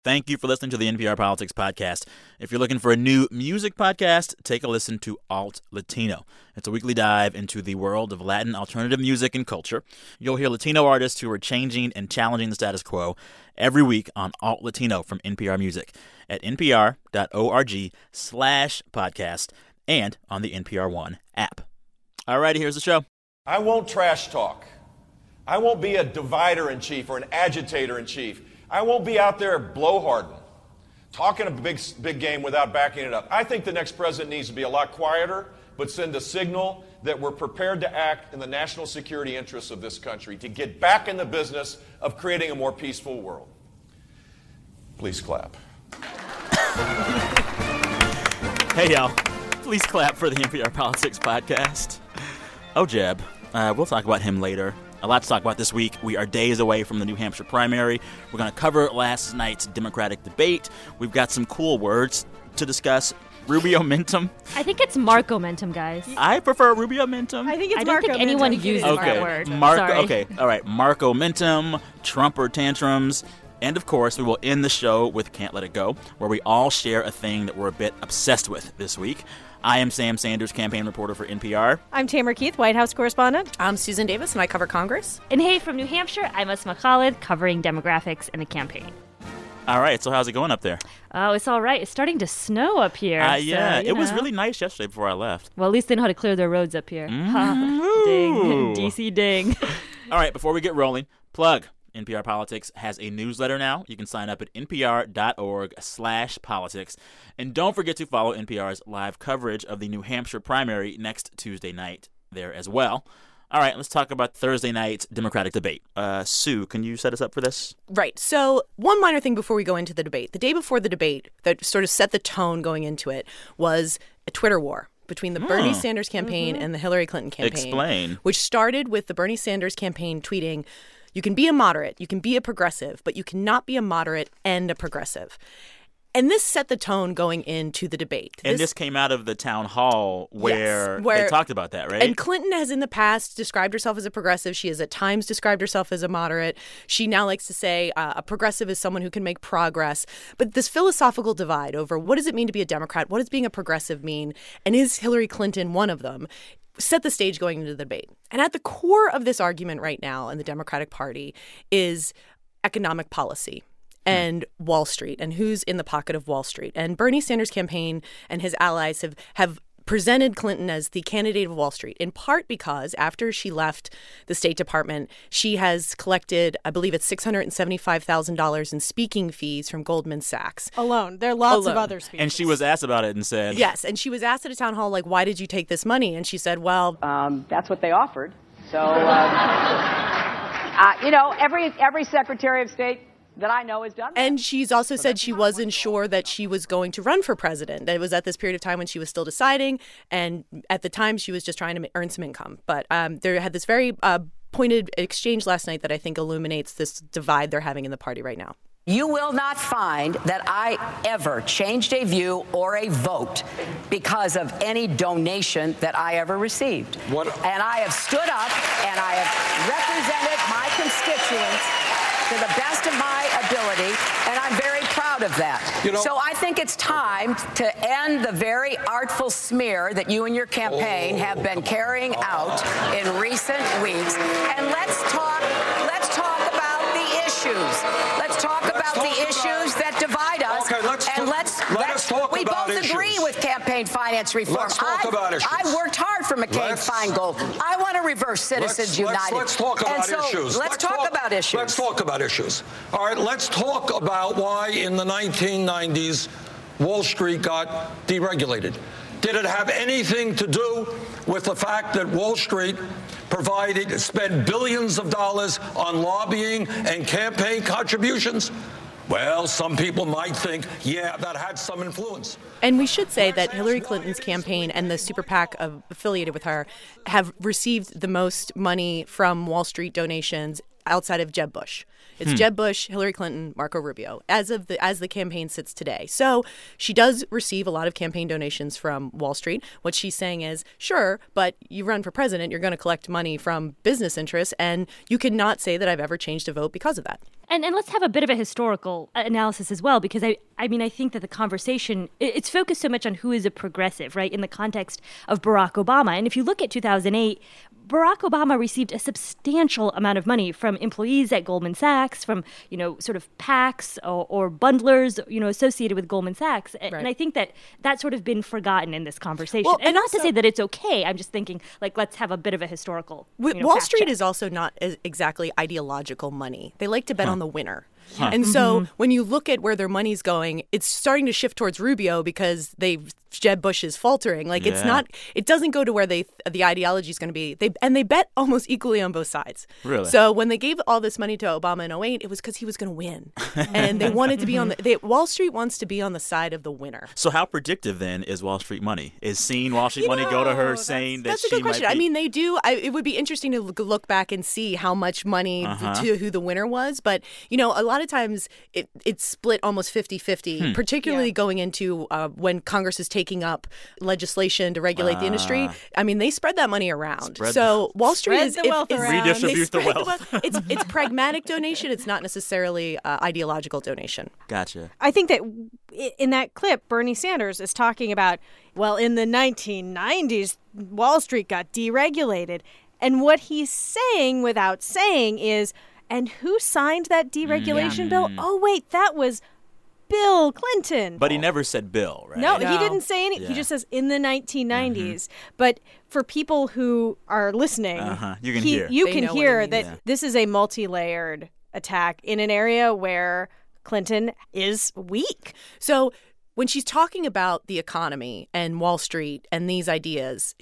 Thank you for listening to the NPR Politics Podcast. If you're looking for a new music podcast, take a listen to Alt Latino. It's a weekly dive into the world of Latin alternative music and culture. You'll hear Latino artists who are changing and challenging the status quo every week on Alt Latino from NPR Music at npr.org/podcast and on the NPR One app. All righty, here's the show. I won't trash talk. I won't be a divider-in-chief or an agitator-in-chief. I won't be out there blowharding, talking a big game without backing it up. I think the next president needs to be a lot quieter, but send a signal that we're prepared to act in the national security interests of this country, to get back in the business of creating a more peaceful world. Please clap. Hey, y'all. Please clap for the NPR Politics Podcast. Oh, Jeb. We'll talk about him later. A lot to talk about this week. We are days away from the New Hampshire primary. We're going to cover last night's Democratic debate. We've got some cool words to discuss. Rubio-mentum. I think it's Marco-mentum, guys. I prefer Rubio-mentum. I think it's I don't think anyone uses that word. Sorry. Okay, all right. Marco-mentum, Trumper tantrums. And, of course, we will end the show with Can't Let It Go, where we all share a thing that we're a bit obsessed with this week. I am Sam Sanders, campaign reporter for NPR. I'm Tamara Keith, White House correspondent. I'm Susan Davis, and I cover Congress. And hey, from New Hampshire, I'm Asma Khalid, covering demographics and the campaign. All right, so how's it going up there? Oh, it's all right. It's starting to snow up here. Yeah, so, it was really nice yesterday before I left. Well, at least they know how to clear their roads up here. Ding. DC ding. All right, before we get rolling, plug. NPR Politics has a newsletter now. You can sign up at npr.org/politics. And don't forget to follow NPR's live coverage of the New Hampshire primary next Tuesday night there as well. All right, let's talk about Thursday night's Democratic debate. Sue, can you set us up for this? Right. So one minor thing before we go into the debate. The day before the debate that sort of set the tone going into it was a Twitter war between the Bernie Sanders campaign and the Hillary Clinton campaign. Explain. Which started with the Bernie Sanders campaign tweeting, "You can be a moderate, you can be a progressive, but you cannot be a moderate and a progressive." And this set the tone going into the debate. And this came out of the town hall where they talked about that, right? And Clinton has in the past described herself as a progressive. She has at times described herself as a moderate. She now likes to say a progressive is someone who can make progress. But this philosophical divide over what does it mean to be a Democrat, what does being a progressive mean, and is Hillary Clinton one of them, set the stage going into the debate. And at the core of this argument right now in the Democratic Party is economic policy and Wall Street and who's in the pocket of Wall Street. And Bernie Sanders' campaign and his allies have presented Clinton as the candidate of Wall Street, in part because after she left the State Department, she has collected, I believe it's $675,000 in speaking fees from Goldman Sachs. Alone. There are lots of other speakers. And she was asked about it and said... Yes, and she was asked at a town hall, like, why did you take this money? And she said, well... that's what they offered. So, every Secretary of State that I know has done that. And she's also said she wasn't sure that she was going to run for president. It was at this period of time when she was still deciding, and at the time she was just trying to earn some income. But there had this very pointed exchange last night that I think illuminates this divide they're having in the party right now. You will not find that I ever changed a view or a vote because of any donation that I ever received. And I have stood up and I have represented my constituents to the best of my ability, and I'm very proud of that. So I think it's time to end the very artful smear that you and your campaign have been carrying out in recent weeks. And let's talk about the issues. Let's talk about the issues that divide us. Okay, let's talk we about both issues. agree with campaign finance reform. Let's talk about issues. I worked hard for McCain-Feingold. I want to reverse Citizens United. Let's talk about issues. Let's talk about issues. Let's talk about issues. All right, let's talk about why in the 1990s Wall Street got deregulated. Did it have anything to do with the fact that Wall Street spent billions of dollars on lobbying and campaign contributions? Well, some people might think, yeah, that had some influence. And we should say that Hillary Clinton's campaign and the super PAC affiliated with her have received the most money from Wall Street donations outside of Jeb Bush. It's Jeb Bush, Hillary Clinton, Marco Rubio, as the campaign sits today. So she does receive a lot of campaign donations from Wall Street. What she's saying is, sure, but you run for president, you're going to collect money from business interests, and you cannot say that I've ever changed a vote because of that. And let's have a bit of a historical analysis as well, because I mean, I think that the conversation, it's focused so much on who is a progressive, right, in the context of Barack Obama. And if you look at 2008, Barack Obama received a substantial amount of money from employees at Goldman Sachs, from, sort of PACs or bundlers, associated with Goldman Sachs. Right. And I think that that's sort of been forgotten in this conversation. Well, and not also, to say that it's okay. I'm just thinking, let's have a bit of a historical Wall Street is also not exactly ideological money. They like to bet on the winner. And so when you look at where their money's going, it's starting to shift towards Rubio because Jeb Bush is faltering. It's not, it doesn't go to where the ideology is going to be. They bet almost equally on both sides. Really? So when they gave all this money to Obama in 2008, it was because he was going to win. And they wanted to be Wall Street wants to be on the side of the winner. So how predictive then is Wall Street money? Is seeing Wall Street money go to her saying that that's a good question. I mean, they do. It would be interesting to look back and see how much money to who the winner was. But, a lot of times it's split almost 50-50, particularly going into when Congress is taking up legislation to regulate the industry. I mean, they spread that money around. So Wall Street is redistribute the wealth. It's pragmatic donation. It's not necessarily ideological donation. Gotcha. I think that in that clip, Bernie Sanders is talking about, well, in the 1990s, Wall Street got deregulated. And what he's saying without saying is, and who signed that deregulation bill? Oh, wait, that was Bill Clinton. But he never said Bill, right? No, he didn't say anything. He just says in the 1990s. But for people who are listening, you can hear. You can hear that this is a multi-layered attack in an area where Clinton is weak. So when she's talking about the economy and Wall Street and these ideas,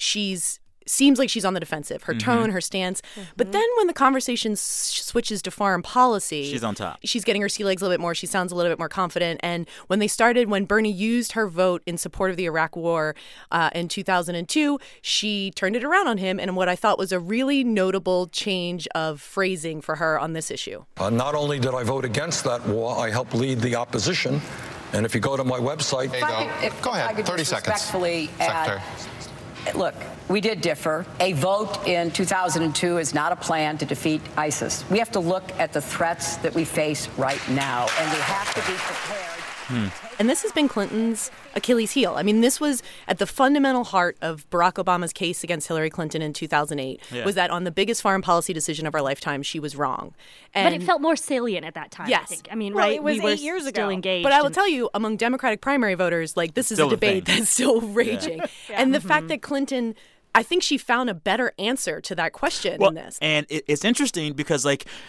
seems like she's on the defensive, her tone, her stance. But then when the conversation switches to foreign policy, she's on top. She's getting her sea legs a little bit more. She sounds a little bit more confident. And when Bernie used her vote in support of the Iraq war in 2002, she turned it around on him. And what I thought was a really notable change of phrasing for her on this issue. Not only did I vote against that war, I helped lead the opposition. And if you go to my website... Go ahead, 30 seconds. Respectfully add, look, we did differ. A vote in 2002 is not a plan to defeat ISIS. We have to look at the threats that we face right now, and we have to be prepared. And this has been Clinton's Achilles heel. I mean, this was at the fundamental heart of Barack Obama's case against Hillary Clinton in 2008, was that on the biggest foreign policy decision of our lifetime, she was wrong. But it felt more salient at that time, yes. I think. I mean, it was 8 years ago. Still engaged. But I will tell you, among Democratic primary voters, this is a debate that's still raging. And the fact that Clinton... I think she found a better answer to that question in this. And it's interesting because,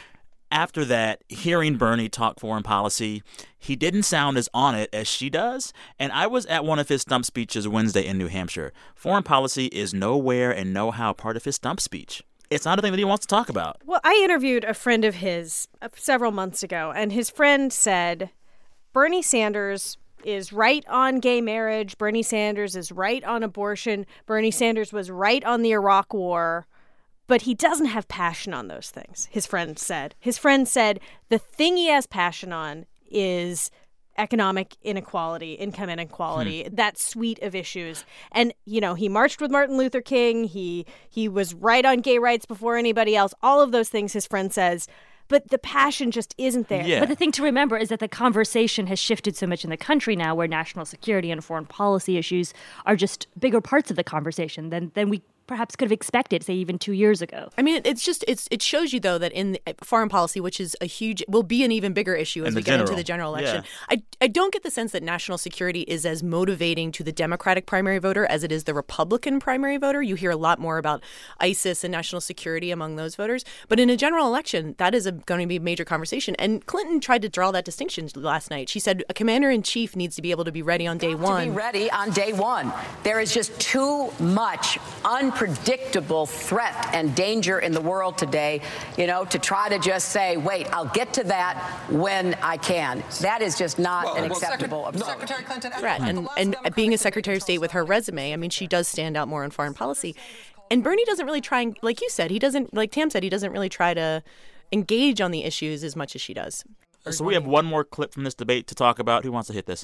after that, hearing Bernie talk foreign policy, he didn't sound as on it as she does. And I was at one of his stump speeches Wednesday in New Hampshire. Foreign policy is nowhere and no how part of his stump speech. It's not a thing that he wants to talk about. Well, I interviewed a friend of his several months ago, and his friend said Bernie Sanders is right on gay marriage. Bernie Sanders is right on abortion. Bernie Sanders was right on the Iraq war. But he doesn't have passion on those things, his friend said. His friend said the thing he has passion on is economic inequality, income inequality, that suite of issues. And, he marched with Martin Luther King. He was right on gay rights before anybody else. All of those things, his friend says. But the passion just isn't there. Yeah. But the thing to remember is that the conversation has shifted so much in the country now, where national security and foreign policy issues are just bigger parts of the conversation than we perhaps could have expected, say, even 2 years ago. I mean, it shows you, though, that in foreign policy, which is will be an even bigger issue as we get into the general election, I don't get the sense that national security is as motivating to the Democratic primary voter as it is the Republican primary voter. You hear a lot more about ISIS and national security among those voters. But in a general election, that is going to be a major conversation. And Clinton tried to draw that distinction last night. She said a commander-in-chief needs to be able to be ready on day one. To be ready on day one. There is just too much unpredictable threat and danger in the world today, to try to just say, wait, I'll get to that when I can. That is just not an acceptable approach. Secretary Clinton, and being a Secretary of State with her resume, I mean, she does stand out more in foreign policy. And Bernie doesn't really try, like you said, like Tam said, he doesn't really try to engage on the issues as much as she does. So we have one more clip from this debate to talk about. Who wants to hit this?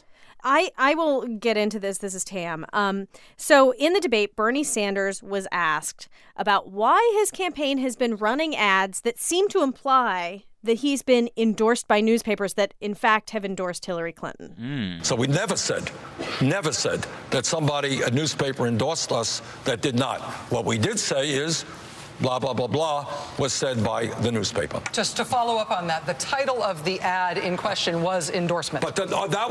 I will get into this. This is Tam. So in the debate, Bernie Sanders was asked about why his campaign has been running ads that seem to imply that he's been endorsed by newspapers that, in fact, have endorsed Hillary Clinton. So we never said that a newspaper endorsed us that did not. What we did say is blah, blah, blah, blah, was said by the newspaper. Just to follow up on that, the title of the ad in question was endorsement. But that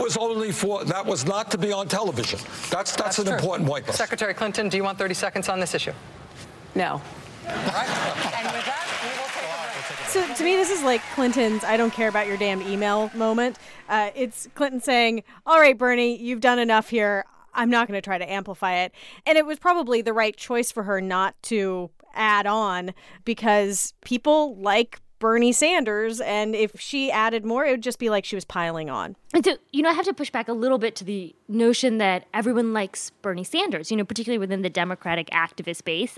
was not to be on television. That's an true. important point. Secretary Clinton, do you want 30 seconds on this issue? No. All right. And with that, we will take a break. So to me, this is like Clinton's "I don't care about your damn email" moment. It's Clinton saying, "All right, Bernie, you've done enough here. I'm not going to try to amplify it." And it was probably the right choice for her not to add on, because people like Bernie Sanders, and if she added more, it would just be like she was piling on. And so, I have to push back a little bit to the notion that everyone likes Bernie Sanders, particularly within the Democratic activist base.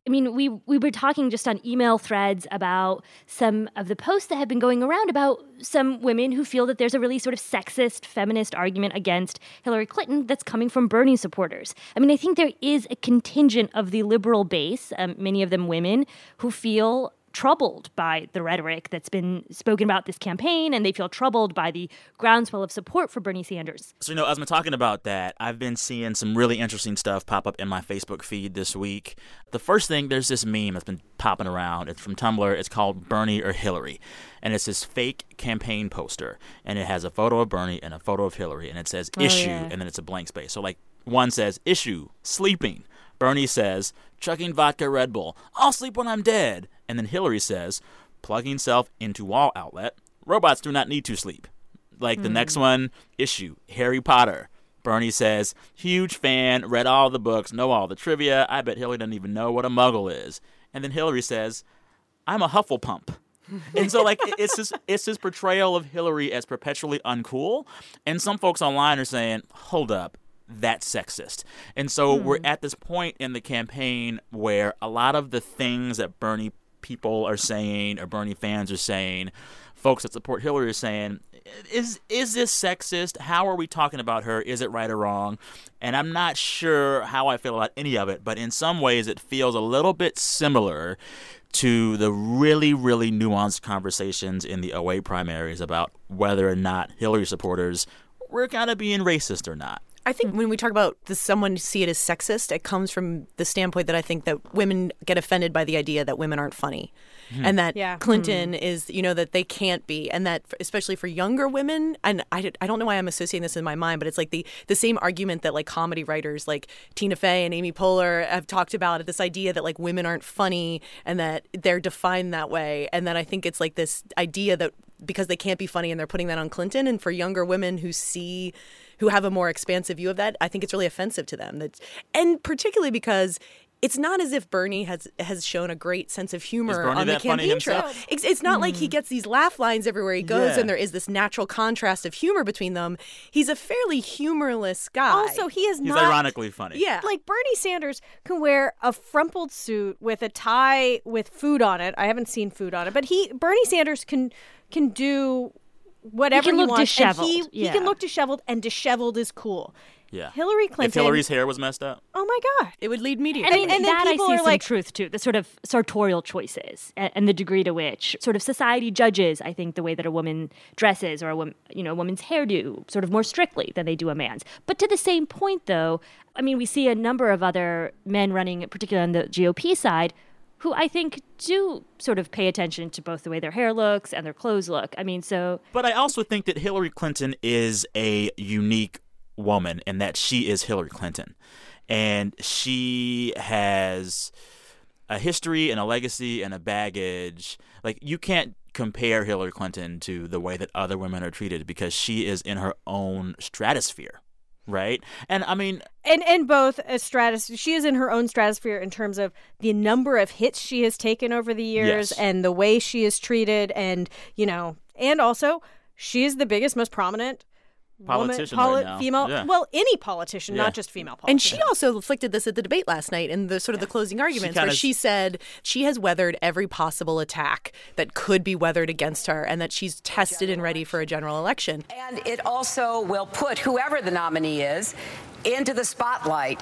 We were talking just on email threads about some of the posts that have been going around about some women who feel that there's a really sort of sexist, feminist argument against Hillary Clinton that's coming from Bernie supporters. I think there is a contingent of the liberal base, many of them women, who feel troubled by the rhetoric that's been spoken about this campaign, and they feel troubled by the groundswell of support for Bernie Sanders. So, as I'm talking about that, I've been seeing some really interesting stuff pop up in my Facebook feed this week. The first thing, there's this meme that's been popping around. It's from Tumblr. It's called Bernie or Hillary. And it's this fake campaign poster. And it has a photo of Bernie and a photo of Hillary. And it says issue, and then it's a blank space. So, one says issue, sleeping. Bernie says, chugging vodka Red Bull. I'll sleep when I'm dead. And then Hillary says, plugging self into wall outlet. Robots do not need to sleep. The next one, issue, Harry Potter. Bernie says, huge fan, read all the books, know all the trivia. I bet Hillary doesn't even know what a muggle is. And then Hillary says, I'm a Hufflepump. And so, it's this portrayal of Hillary as perpetually uncool. And some folks online are saying, hold up, that's sexist. And so we're at this point in the campaign where a lot of the things that Bernie people are saying or Bernie fans are saying, folks that support Hillary are saying, is this sexist? How are we talking about her? Is it right or wrong? And I'm not sure how I feel about any of it, but in some ways it feels a little bit similar to the really, really nuanced conversations in the 2008 primaries about whether or not Hillary supporters were kind of being racist or not. I think when we talk about someone see it as sexist, it comes from the standpoint that I think that women get offended by the idea that women aren't funny. And that Clinton is, that they can't be. And that especially for younger women, and I don't know why I'm associating this in my mind, but it's like the same argument that comedy writers like Tina Fey and Amy Poehler have talked about, this idea that women aren't funny and that they're defined that way. And then I think it's this idea that because they can't be funny and they're putting that on Clinton. And for younger women who have a more expansive view of that, I think it's really offensive to them. And particularly because it's not as if Bernie has shown a great sense of humor on the campaign trail. It's not like he gets these laugh lines everywhere he goes and there is this natural contrast of humor between them. He's a fairly humorless guy. Also, he's not ironically funny. Yeah. Bernie Sanders can wear a frumpled suit with a tie with food on it. I haven't seen food on it, but Bernie Sanders can do whatever he wants. Disheveled. He can look disheveled, and disheveled is cool. Yeah. Hillary Clinton. If Hillary's hair was messed up. Oh my God. It would lead media. And then that people I see are some truth to, the sort of sartorial choices and the degree to which sort of society judges, I think, the way that a woman dresses or a woman's hairdo sort of more strictly than they do a man's. But to the same point, though, we see a number of other men running, particularly on the GOP side, who I think do sort of pay attention to both the way their hair looks and their clothes look. But I also think that Hillary Clinton is a unique woman in that she is Hillary Clinton. And she has a history and a legacy and a baggage. You can't compare Hillary Clinton to the way that other women are treated because she is in her own stratosphere. Right. And and both a stratosphere. She is in her own stratosphere in terms of the number of hits she has taken over the years and the way she is treated. And, and also she is the biggest, most prominent politician right now. Female, well, any politician, not just female politician. And she also reflected this at the debate last night in the sort of the closing arguments where she said she has weathered every possible attack that could be weathered against her and that she's tested and ready for a general election. And it also will put whoever the nominee is into the spotlight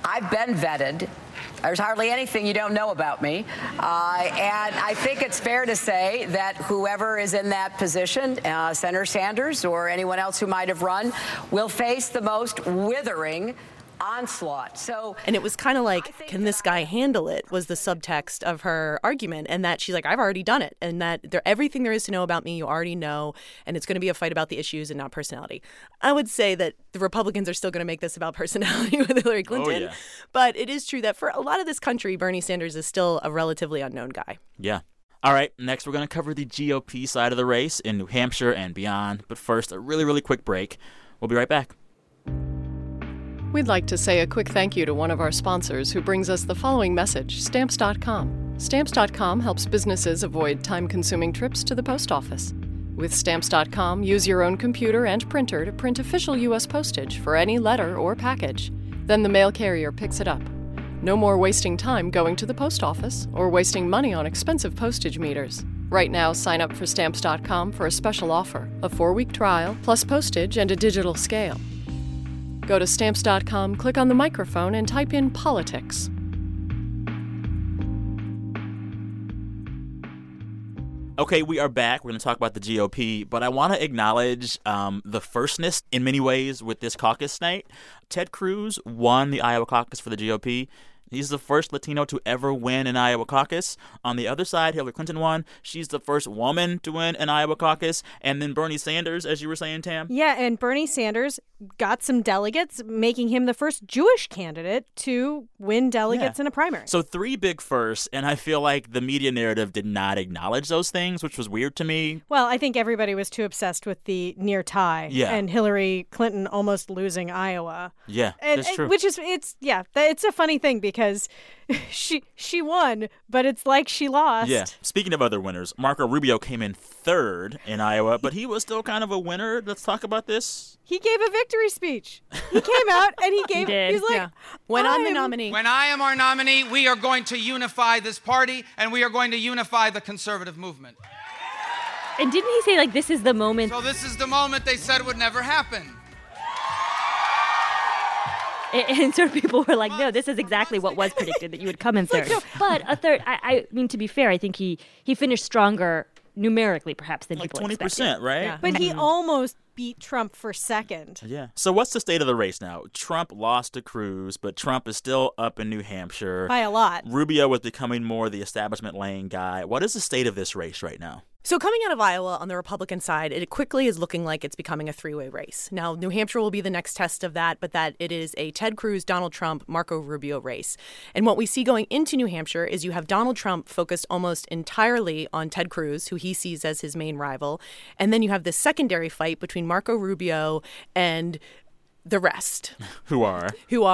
I've been vetted. There's hardly anything you don't know about me. And I think it's fair to say that whoever is in that position, Senator Sanders or anyone else who might have run, will face the most withering onslaught. And it was kind of like, can this guy handle it, was the subtext of her argument, and that she's like, I've already done it, and that everything there is to know about me, you already know, and it's going to be a fight about the issues and not personality. I would say that the Republicans are still going to make this about personality with Hillary Clinton. Oh, yeah. But it is true that for a lot of this country, Bernie Sanders is still a relatively unknown guy. Yeah. All right, next we're going to cover the GOP side of the race in New Hampshire and beyond. But first, a really, really quick break. We'll be right back. We'd like to say a quick thank you to one of our sponsors who brings us the following message, Stamps.com. Stamps.com helps businesses avoid time-consuming trips to the post office. With Stamps.com, use your own computer and printer to print official U.S. postage for any letter or package. Then the mail carrier picks it up. No more wasting time going to the post office or wasting money on expensive postage meters. Right now, sign up for Stamps.com for a special offer, a 4-week trial, plus postage and a digital scale. Go to Stamps.com, click on the microphone, and type in politics. Okay, we are back. We're going to talk about the GOP, but I want to acknowledge the firstness in many ways with this caucus night. Ted Cruz won the Iowa caucus for the GOP. He's the first Latino to ever win an Iowa caucus. On the other side, Hillary Clinton won. She's the first woman to win an Iowa caucus. And then Bernie Sanders, as you were saying, Tam. Yeah, and Bernie Sanders got some delegates, making him the first Jewish candidate to win delegates in a primary. So 3 big firsts, and I feel like the media narrative did not acknowledge those things, which was weird to me. Well, I think everybody was too obsessed with the near tie and Hillary Clinton almost losing Iowa. Yeah, that's true. Which is, it's a funny thing because she won, but it's like she lost. Yeah. Speaking of other winners, Marco Rubio came in 3rd in Iowa, but he was still kind of a winner. Let's talk about this. He gave a victory speech. He came out and he's like, when I'm the nominee. When I am our nominee, we are going to unify this party and we are going to unify the conservative movement. And didn't he say, like, this is the moment? So this is the moment they said would never happen. And sort of people were like, no, this is exactly what was predicted, that you would come in 3rd. But a 3rd, I mean, to be fair, I think he finished stronger numerically, perhaps, than people expected. 20%, right? Yeah. But he almost beat Trump for 2nd. Yeah. So what's the state of the race now? Trump lost to Cruz, but Trump is still up in New Hampshire. By a lot. Rubio was becoming more the establishment-laying guy. What is the state of this race right now? So coming out of Iowa on the Republican side, it quickly is looking like it's becoming a 3-way race. Now, New Hampshire will be the next test of that, but that it is a Ted Cruz, Donald Trump, Marco Rubio race. And what we see going into New Hampshire is you have Donald Trump focused almost entirely on Ted Cruz, who he sees as his main rival. And then you have this secondary fight between Marco Rubio and the rest. Who are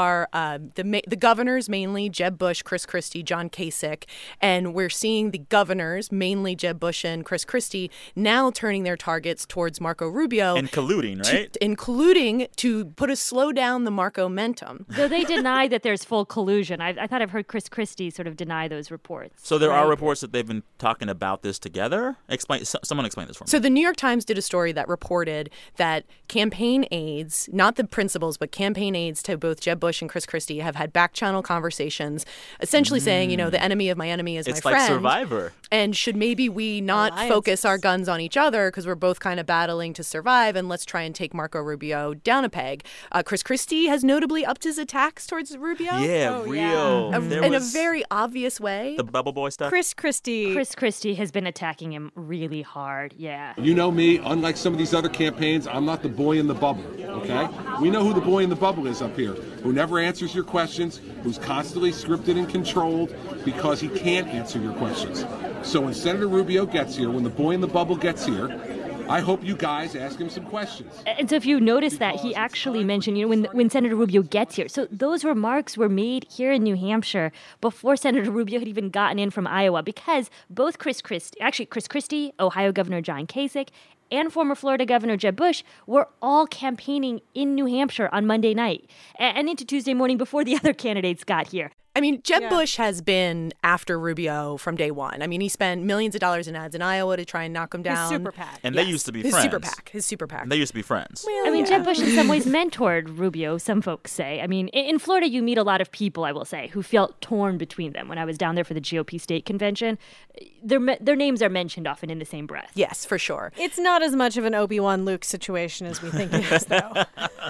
the governors, mainly Jeb Bush, Chris Christie, John Kasich. And we're seeing the governors, mainly Jeb Bush and Chris Christie, now turning their targets towards Marco Rubio. And colluding, right? Including to slow down the Marco-mentum. Though they deny that there's full collusion. I thought I've heard Chris Christie sort of deny those reports. So there are reports that they've been talking about this together? Someone explain this for me. So the New York Times did a story that reported that campaign aides, not the principals, but campaign aides to both Jeb Bush and Chris Christie have had back-channel conversations, essentially saying, the enemy of my enemy is my friend. It's like Survivor. And should maybe we not focus our guns on each other because we're both kind of battling to survive, and let's try and take Marco Rubio down a peg. Chris Christie has notably upped his attacks towards Rubio. Yeah, real. In a very obvious way. The bubble boy stuff. Chris Christie has been attacking him really hard, yeah. You know me, unlike some of these other campaigns, I'm not the boy in the bubble, okay? We know who the boy in the bubble is up here, who never answers your questions, who's constantly scripted and controlled because he can't answer your questions. So when Senator Rubio gets here, when the boy in the bubble gets here, I hope you guys ask him some questions. And so if you notice that, he actually mentioned, when Senator Rubio gets here. So those remarks were made here in New Hampshire before Senator Rubio had even gotten in from Iowa, because both Chris Christie, Ohio Governor John Kasich, and former Florida Governor Jeb Bush were all campaigning in New Hampshire on Monday night and into Tuesday morning before the other candidates got here. I mean, Jeb Bush has been after Rubio from day one. I mean, he spent millions of dollars in ads in Iowa to try and knock him down. His super PAC. And they used to be friends. His super PAC. They used to be friends. Well, I mean, Jeb Bush in some ways mentored Rubio, some folks say. I mean, in Florida, you meet a lot of people, I will say, who felt torn between them. When I was down there for the GOP state convention, their names are mentioned often in the same breath. Yes, for sure. It's not as much of an Obi-Wan Luke situation as we think it is, though.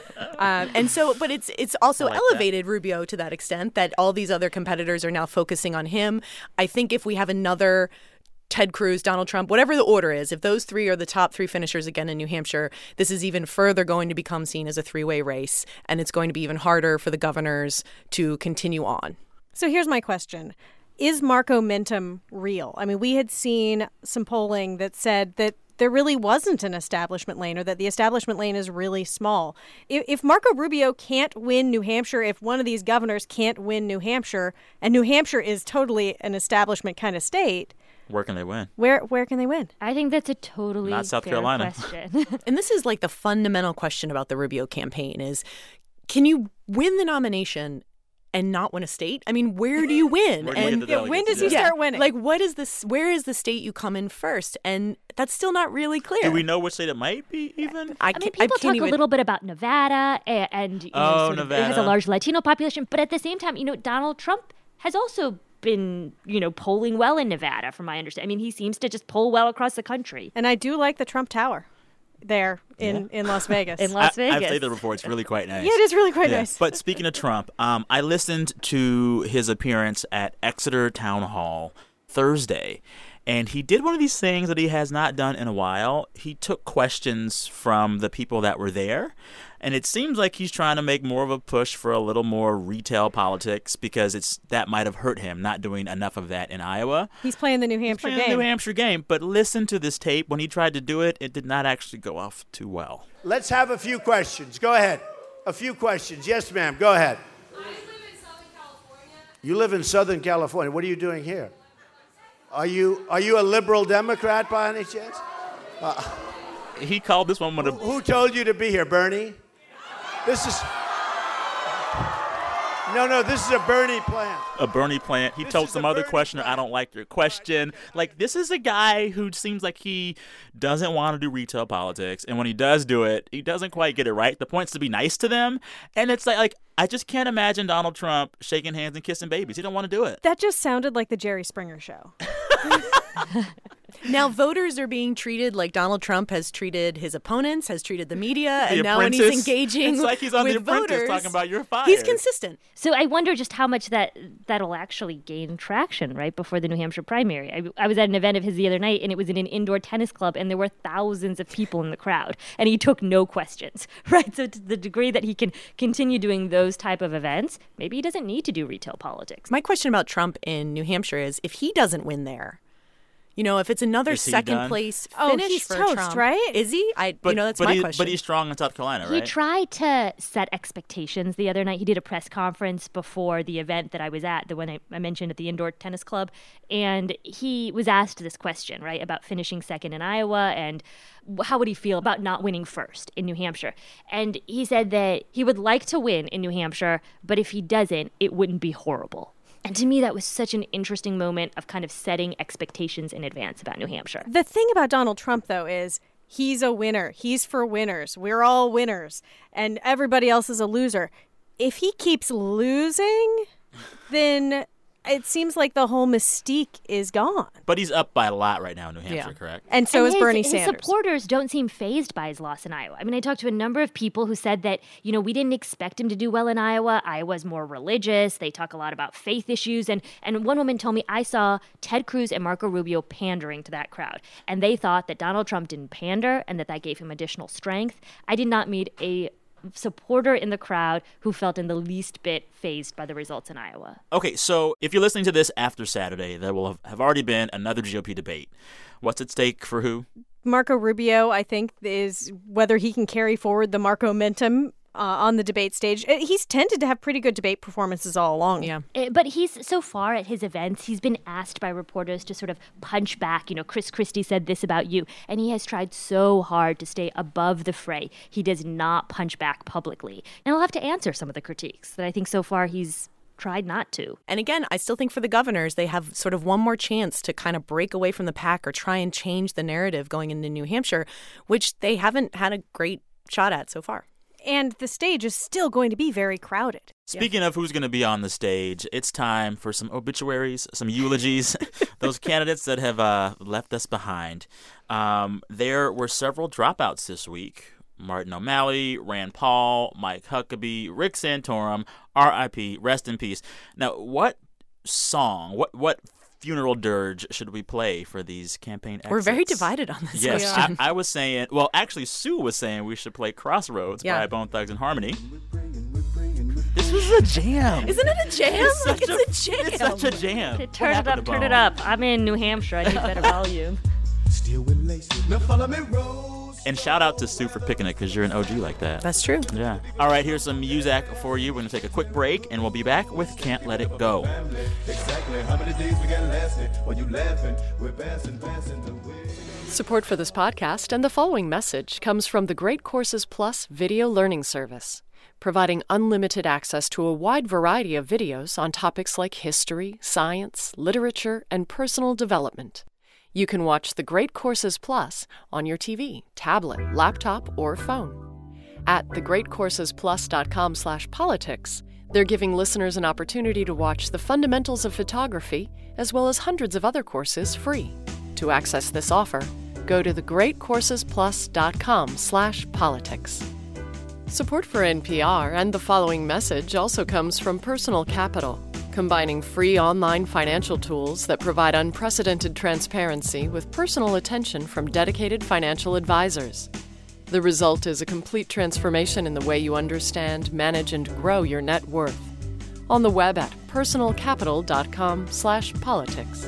But it's also elevated Rubio to that extent that all these other competitors are now focusing on him. I think if we have another Ted Cruz, Donald Trump, whatever the order is, if those three are the top three finishers again in New Hampshire, this is even further going to become seen as a three-way race, and it's going to be even harder for the governors to continue on. So here's my question. Is Marco-mentum real? I mean, we had seen some polling that said that there really wasn't an establishment lane, or that the establishment lane is really small. If Marco Rubio can't win New Hampshire, if one of these governors can't win New Hampshire, and New Hampshire is totally an establishment kind of state, where can they win? Where can they win? I think that's a totally not South fair Carolina question. And this is like the fundamental question about the Rubio campaign is, can you win the nomination and not win a state? I mean, where do you win? When does he start winning? Like, what is this? Where is the state you come in first? And that's still not really clear. Do we know which state it might be even? I mean, people talk a little bit about Nevada, and Nevada. It has a large Latino population. But at the same time, Donald Trump has also been, polling well in Nevada, from my understanding. I mean, he seems to just poll well across the country. And I do like the Trump Tower there in Las Vegas. In Las Vegas. I've stayed there before. It's really quite nice. Yeah, it is really quite nice. But speaking of Trump, I listened to his appearance at Exeter Town Hall Thursday, and he did one of these things that he has not done in a while. He took questions from the people that were there, and it seems like he's trying to make more of a push for a little more retail politics, because that might have hurt him not doing enough of that in Iowa. He's playing the New Hampshire game. But listen to this tape. When he tried to do it, it did not actually go off too well. Let's have a few questions. Go ahead. A few questions. Yes, ma'am. Go ahead. I live in Southern California. You live in Southern California. What are you doing here? Are you a liberal Democrat by any chance? He called this one Who told you to be here, Bernie? This is a Bernie plant. A Bernie plant. He told some other questioner, I don't like your question. Like, this is a guy who seems like he doesn't want to do retail politics. And when he does do it, he doesn't quite get it right. The point's to be nice to them. And it's like I just can't imagine Donald Trump shaking hands and kissing babies. He don't want to do it. That just sounded like the Jerry Springer show. Now, voters are being treated like Donald Trump has treated his opponents, has treated the media, The and now when he's Apprentice. engaging It's like he's on with The Apprentice voters, talking about you're fired. he's consistent. So I wonder just how much that'll actually gain traction right before the New Hampshire primary. I was at an event of his the other night, and it was in an indoor tennis club, and there were thousands of people in the crowd, and he took no questions, right? So to the degree that he can continue doing those type of events, maybe he doesn't need to do retail politics. My question about Trump in New Hampshire is, if he doesn't win there, if it's another second place finish he's for toast, Trump, right? Is he? That's my question. But he's strong in South Carolina, right? He tried to set expectations the other night. He did a press conference before the event that I was at, the one I mentioned at the indoor tennis club, and he was asked this question, right, about finishing second in Iowa and how would he feel about not winning first in New Hampshire. And he said that he would like to win in New Hampshire, but if he doesn't, it wouldn't be horrible. And to me, that was such an interesting moment of kind of setting expectations in advance about New Hampshire. The thing about Donald Trump, though, is he's a winner. He's for winners. We're all winners. And everybody else is a loser. If he keeps losing, then it seems like the whole mystique is gone. But he's up by a lot right now in New Hampshire, correct? And so is Bernie His Sanders. supporters don't seem fazed by his loss in Iowa. I mean, I talked to a number of people who said that, we didn't expect him to do well in Iowa. Iowa's more religious. They talk a lot about faith issues. And one woman told me, I saw Ted Cruz and Marco Rubio pandering to that crowd. And they thought that Donald Trump didn't pander and that gave him additional strength. I did not meet a supporter in the crowd who felt in the least bit fazed by the results in Iowa. Okay, so if you're listening to this after Saturday, there will have already been another GOP debate. What's at stake for who? Marco Rubio, I think, is whether he can carry forward the Marco-mentum on the debate stage. He's tended to have pretty good debate performances all along. Yeah. But he's, so far at his events, he's been asked by reporters to sort of punch back. Chris Christie said this about you. And he has tried so hard to stay above the fray. He does not punch back publicly. And he'll have to answer some of the critiques that I think so far he's tried not to. And again, I still think for the governors, they have sort of one more chance to kind of break away from the pack or try and change the narrative going into New Hampshire, which they haven't had a great shot at so far. And the stage is still going to be very crowded. Speaking of who's going to be on the stage, it's time for some obituaries, some eulogies, those candidates that have left us behind. There were several dropouts this week. Martin O'Malley, Rand Paul, Mike Huckabee, Rick Santorum, R.I.P., rest in peace. Now, what song, what funeral dirge should we play for these campaign exits? We're very divided on this. Yes, I was saying, well, actually, Sue was saying we should play Crossroads by Bone Thugs and Harmony. This was a jam. Isn't it a jam? It's a jam. It's such a jam. Turn it up, turn it up. I'm in New Hampshire. I need better volume. Still with laces. Now follow me, Rose. And shout out to Sue for picking it because you're an OG like that. That's true. Yeah. All right, here's some music for you. We're going to take a quick break, and we'll be back with Can't Let It Go. Exactly how many days we got lasting? When you laughing, we're passing the way. Support for this podcast and the following message comes from the Great Courses Plus video learning service, providing unlimited access to a wide variety of videos on topics like history, science, literature, and personal development. You can watch the Great Courses Plus on your TV, tablet, laptop, or phone. At thegreatcoursesplus.com/politics, they're giving listeners an opportunity to watch the fundamentals of photography, as well as hundreds of other courses free. To access this offer, go to thegreatcoursesplus.com/politics. Support for NPR and the following message also comes from Personal Capital, combining free online financial tools that provide unprecedented transparency with personal attention from dedicated financial advisors. The result is a complete transformation in the way you understand, manage, and grow your net worth. On the web at personalcapital.com/politics.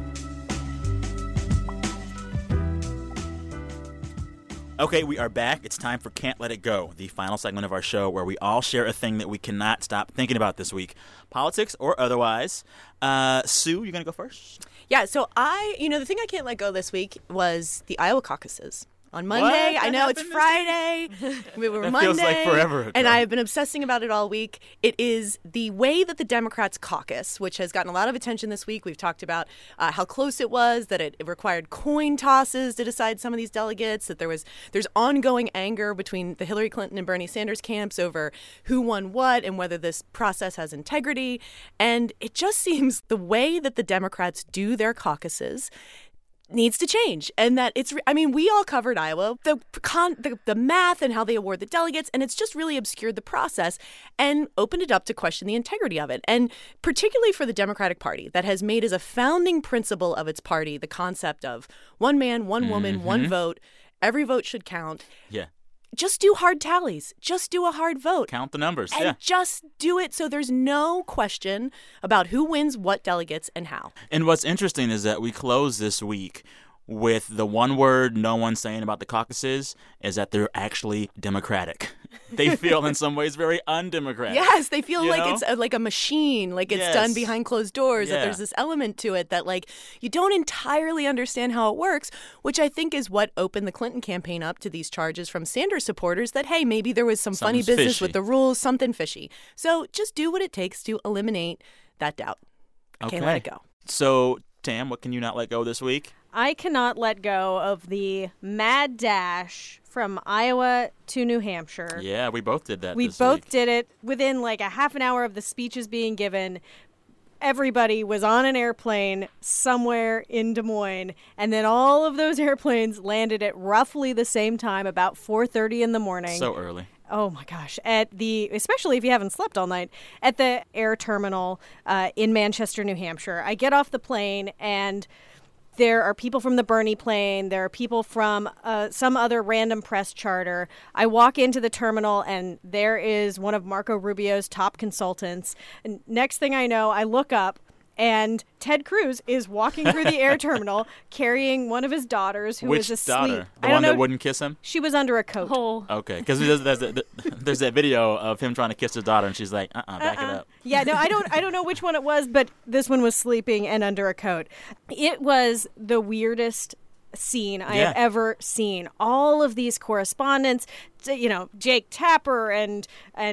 Okay, we are back. It's time for Can't Let It Go, the final segment of our show where we all share a thing that we cannot stop thinking about this week, politics or otherwise. Sue, you're going to go first? Yeah, so the thing I can't let go this week was the Iowa caucuses. On Monday, I know it's Friday. We were that Monday. Feels like forever ago. And I have been obsessing about it all week. It is the way that the Democrats caucus, which has gotten a lot of attention this week. We've talked about how close it was, that it required coin tosses to decide some of these delegates, that there's ongoing anger between the Hillary Clinton and Bernie Sanders camps over who won what and whether this process has integrity. And it just seems the way that the Democrats do their caucuses needs to change, and that we all covered Iowa, the math and how they award the delegates, and it's just really obscured the process and opened it up to question the integrity of it. And particularly for the Democratic Party, that has made as a founding principle of its party the concept of one man, one woman, one vote. Every vote should count. Yeah. Just do hard tallies. Just do a hard vote. Count the numbers, and just do it so there's no question about who wins what delegates and how. And what's interesting is that we close this week with the one word no one's saying about the caucuses is that they're actually democratic. They feel in some ways very undemocratic. Yes, they feel like it's like a machine, like it's done behind closed doors, that there's this element to it that you don't entirely understand how it works, which I think is what opened the Clinton campaign up to these charges from Sanders supporters that, hey, maybe there was some funny business fishy with the rules, something fishy. So just do what it takes to eliminate that doubt. I can't let it go. So, Tam, what can you not let go this week? I cannot let go of the mad dash from Iowa to New Hampshire. Yeah, we both did that We this both week. did it within a half an hour of the speeches being given. Everybody was on an airplane somewhere in Des Moines, and then all of those airplanes landed at roughly the same time, about 4:30 in the morning. So early. Oh my gosh! Especially if you haven't slept all night, at the air terminal in Manchester, New Hampshire. I get off the plane and there are people from the Bernie plane. There are people from some other random press charter. I walk into the terminal, and there is one of Marco Rubio's top consultants. And next thing I know, I look up, and Ted Cruz is walking through the air terminal carrying one of his daughters who is asleep. Which daughter? The one that wouldn't kiss him? She was under a coat. Oh. Okay, because there's that video of him trying to kiss his daughter, and she's like, back it up. Yeah, no, I don't know which one it was, but this one was sleeping and under a coat. It was the weirdest scene I have ever seen. All of these correspondents, Jake Tapper and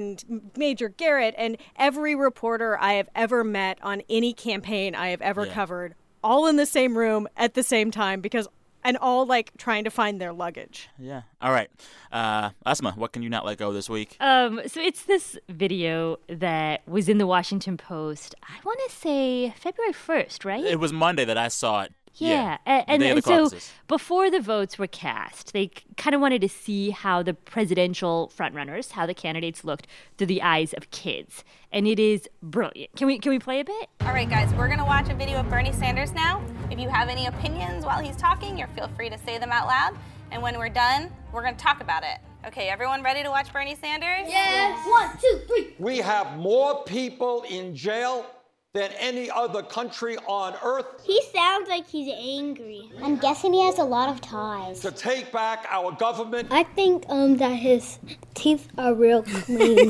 Major Garrett and every reporter I have ever met on any campaign I have ever covered, all in the same room at the same time and all like trying to find their luggage. Yeah. All right. Asma, what can you not let go this week? So it's this video that was in the Washington Post, I want to say February 1st, right? It was Monday that I saw it. Yeah. And so before the votes were cast, they kind of wanted to see how the presidential frontrunners, how the candidates looked through the eyes of kids. And it is brilliant. Can we play a bit? All right, guys, we're going to watch a video of Bernie Sanders now. If you have any opinions while he's talking, feel free to say them out loud. And when we're done, we're going to talk about it. Okay, everyone ready to watch Bernie Sanders? Yes. 1, 2, 3. We have more people in jail than any other country on earth. He sounds like he's angry. I'm guessing he has a lot of ties. To take back our government. I think that his teeth are real clean.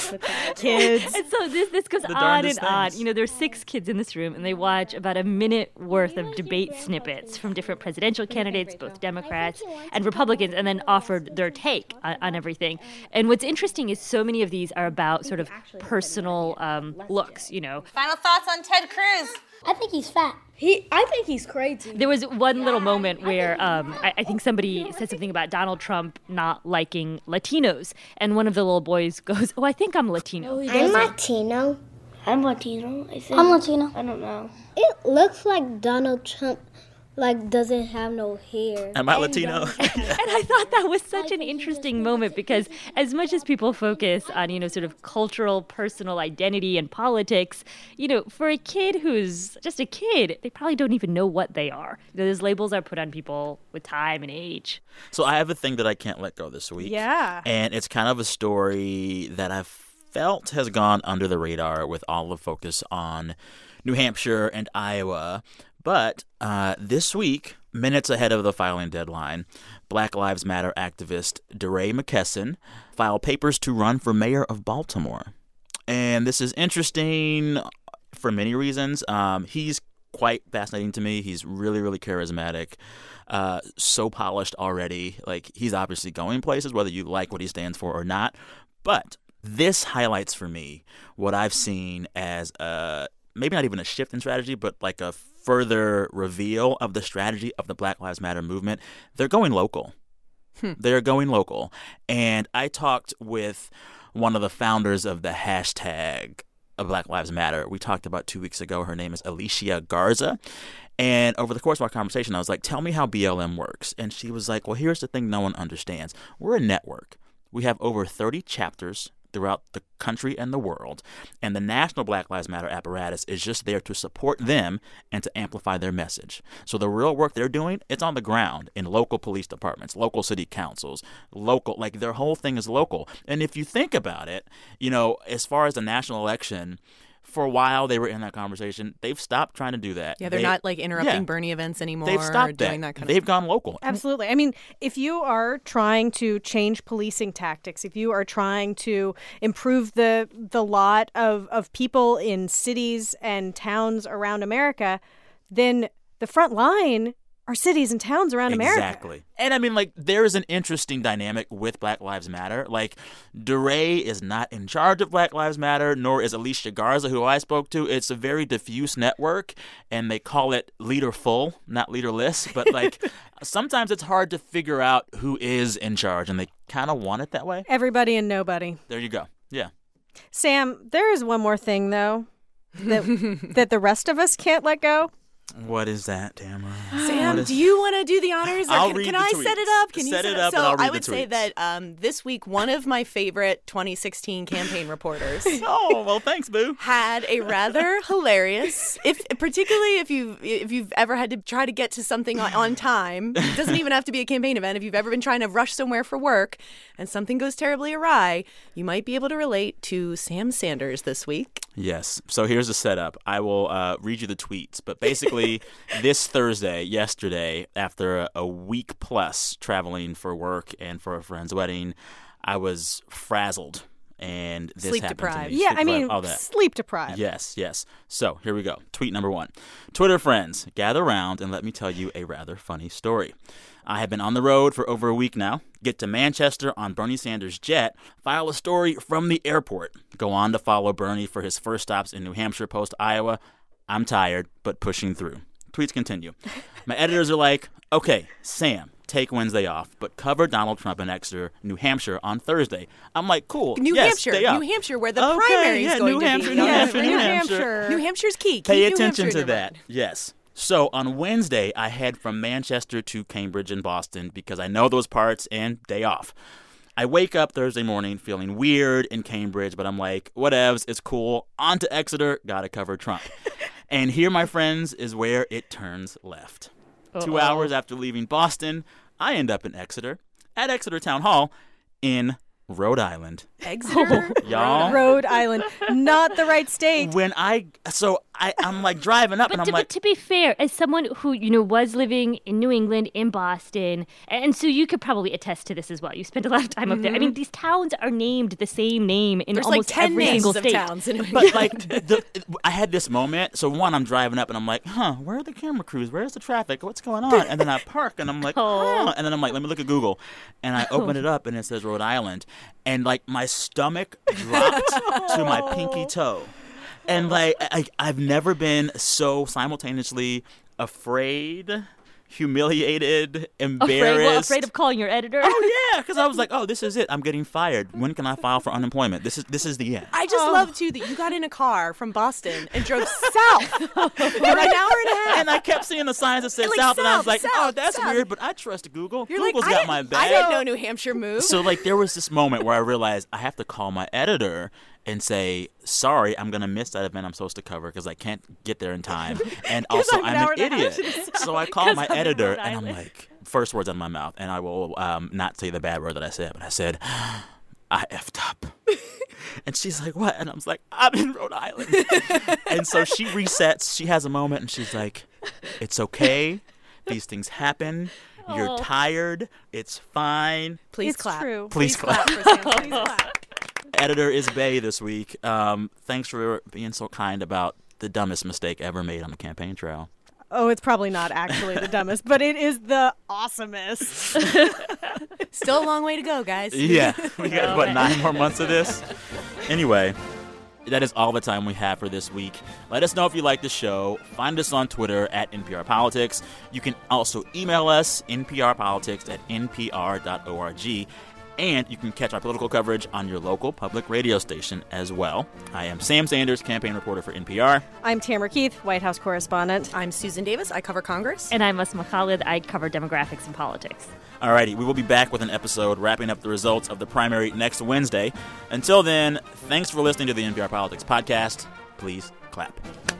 Kids. And so this goes on and on. There's 6 kids in this room, and they watch about a minute worth of debate snippets from different presidential candidates, both Democrats and Republicans, and then offered their take on everything. And what's interesting is so many of these are about sort of personal looks, Final thoughts on Ted Cruz? I think he's fat. I think he's crazy. There was one little moment where I think somebody said something about Donald Trump not liking Latinos, and one of the little boys goes, "Oh, I think I'm Latino." I'm Latino. I'm Latino, I think. I'm Latino. I don't know. It looks like Donald Trump doesn't have no hair. Am I Latino? And I thought that was such an interesting moment because as much as people focus on, sort of cultural, personal identity and politics, for a kid who's just a kid, they probably don't even know what they are. Those labels are put on people with time and age. So I have a thing that I can't let go this week. Yeah. And it's kind of a story that I've felt has gone under the radar with all the focus on New Hampshire and Iowa. But this week, minutes ahead of the filing deadline, Black Lives Matter activist DeRay McKesson filed papers to run for mayor of Baltimore. And this is interesting for many reasons. He's quite fascinating to me. He's really, really charismatic, so polished already. He's obviously going places, whether you like what he stands for or not. But this highlights for me what I've seen as maybe not even a shift in strategy, but like a further reveal of the strategy of the Black Lives Matter movement. They're going local. They're going local. And I talked with one of the founders of the hashtag of Black Lives Matter. We talked about 2 weeks ago. Her name is Alicia Garza. And over the course of our conversation, I was like, tell me how BLM works. And she was like, well, here's the thing no one understands. We're a network. We have over 30 chapters throughout the country and the world, and the National Black Lives Matter apparatus is just there to support them and to amplify their message. So the real work they're doing, it's on the ground in local police departments, local city councils, their whole thing is local. And if you think about it, as far as the national election, for a while they were in that conversation. They've stopped trying to do that. Yeah, they're not interrupting Bernie events anymore. They've stopped doing that kind of They've gone local. Absolutely. I mean, if you are trying to change policing tactics, if you are trying to improve the lot of people in cities and towns around America, then the front line are cities and towns around America. Exactly. And I mean, there is an interesting dynamic with Black Lives Matter. DeRay is not in charge of Black Lives Matter, nor is Alicia Garza, who I spoke to. It's a very diffuse network, and they call it leaderful, not leaderless. But, sometimes it's hard to figure out who is in charge, and they kind of want it that way. Everybody and nobody. There you go. Yeah. Sam, there is one more thing, though, that the rest of us can't let go. What is that, Tamara? Sam, do you want to do the honors? Can I set it up? Can you set it up? So and I'll read I would say that this week, one of my favorite 2016 campaign reporters. Oh, well, thanks, boo. Had a rather hilarious, particularly if you've ever had to try to get to something on time. It doesn't even have to be a campaign event. If you've ever been trying to rush somewhere for work and something goes terribly awry, you might be able to relate to Sam Sanders this week. Yes. So here's the setup. I will read you the tweets. But basically, this Thursday, yesterday, after a week plus traveling for work and for a friend's wedding, I was frazzled. And this Sleep happened deprived. to me. Yeah, I mean, all that. sleep deprived. Yes. So here we go. Tweet number 1. Twitter friends, gather around and let me tell you a rather funny story. I have been on the road for over a week now. Get to Manchester on Bernie Sanders' jet, file a story from the airport. Go on to follow Bernie for his first stops in New Hampshire post Iowa. I'm tired, but pushing through. Tweets continue. My editors are like, okay, Sam, take Wednesday off, but cover Donald Trump in Exeter, New Hampshire on Thursday. I'm like, cool. New Hampshire, where the primary is going to be. New Hampshire. New Hampshire's key. Pay attention to that. Yes. So on Wednesday, I head from Manchester to Cambridge and Boston because I know those parts and day off. I wake up Thursday morning feeling weird in Cambridge, but I'm like, whatevs, it's cool. On to Exeter, gotta cover Trump. And here, my friends, is where it turns left. 2 hours after leaving Boston, I end up in Exeter, at Exeter Town Hall in Rhode Island. Exeter? Y'all. Rhode Island. Not the right state. I'm like driving up and I'm like. To be fair, as someone who, was living in New England, in Boston, and so you could probably attest to this as well. You spent a lot of time up there. I mean, these towns are named the same name in almost like 10 every names single of state. Towns in But I had this moment. So one, I'm driving up and I'm like, where are the camera crews? Where's the traffic? What's going on? And then I park and I'm like, and then I'm like, let me look at Google. And I open it up and it says Rhode Island. And like my stomach dropped to my pinky toe. And like I've never been so simultaneously afraid, humiliated, embarrassed. Afraid of calling your editor? Oh, yeah, because I was like, this is it. I'm getting fired. When can I file for unemployment? This is the end. I just love, too, that you got in a car from Boston and drove south for an hour and a half. And I kept seeing the signs that said south, and I was like, that's weird, but I trust Google. Google's got my back. I didn't know New Hampshire moved. So, there was this moment where I realized I have to call my editor and say, sorry, I'm going to miss that event I'm supposed to cover because I can't get there in time. And also, I'm an idiot. So I call my editor, and I'm like, first words out of my mouth, and I will not say the bad word that I said, but I said, I effed up. And she's like, what? And I was like, I'm in Rhode Island. And so she resets. She has a moment, and she's like, it's okay. These things happen. You're tired. It's fine. Please clap. True. Please clap. Please clap. Editor is Bay this week. Thanks for being so kind about the dumbest mistake ever made on the campaign trail. Oh, it's probably not actually the dumbest, but it is the awesomest. Still a long way to go, guys. Yeah. We got, 9 more months of this? Anyway, that is all the time we have for this week. Let us know if you like the show. Find us on Twitter at NPR Politics. You can also email us, nprpolitics@npr.org. And you can catch our political coverage on your local public radio station as well. I am Sam Sanders, campaign reporter for NPR. I'm Tamara Keith, White House correspondent. I'm Susan Davis. I cover Congress. And I'm Asma Khalid. I cover demographics and politics. Alrighty, we will be back with an episode wrapping up the results of the primary next Wednesday. Until then, thanks for listening to the NPR Politics Podcast. Please clap.